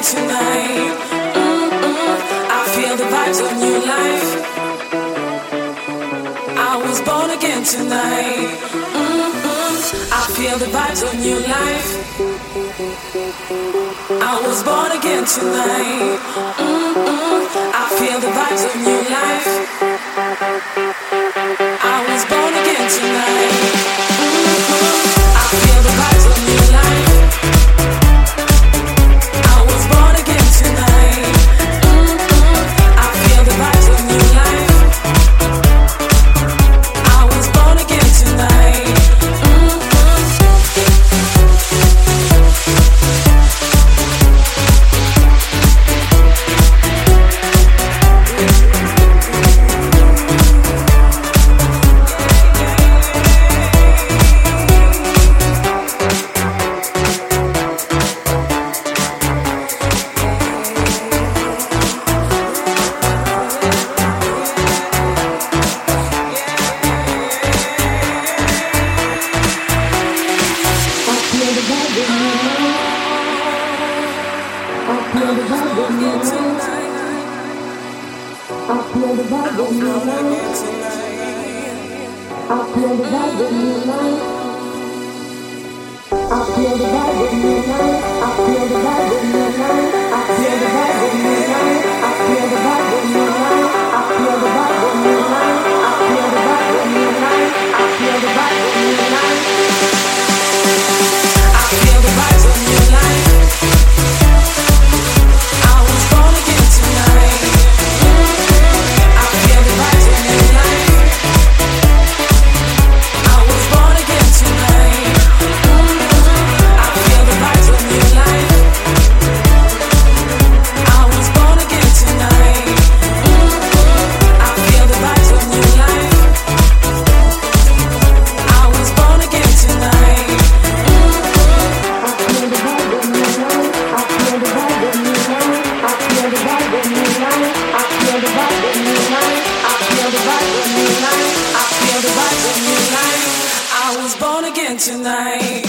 tonight. I feel the vibes of new life. I was born again tonight. I feel the vibes of new life. I was born again tonight. I feel the vibes of new life. I was born again tonight. I feel the vibes of new life. I was born again tonight. I feel the vibes of new life. I was born again tonight. Tonight.